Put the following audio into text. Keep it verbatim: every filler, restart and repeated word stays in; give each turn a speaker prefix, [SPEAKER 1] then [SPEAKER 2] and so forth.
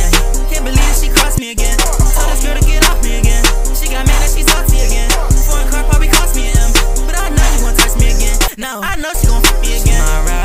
[SPEAKER 1] again. Can't believe that she crossed me again. Told this girl to get off me again. She got mad that she talked to me again. Foreign car probably cost me an M, but I know you won't touch me again. No, I know she gon' f me again.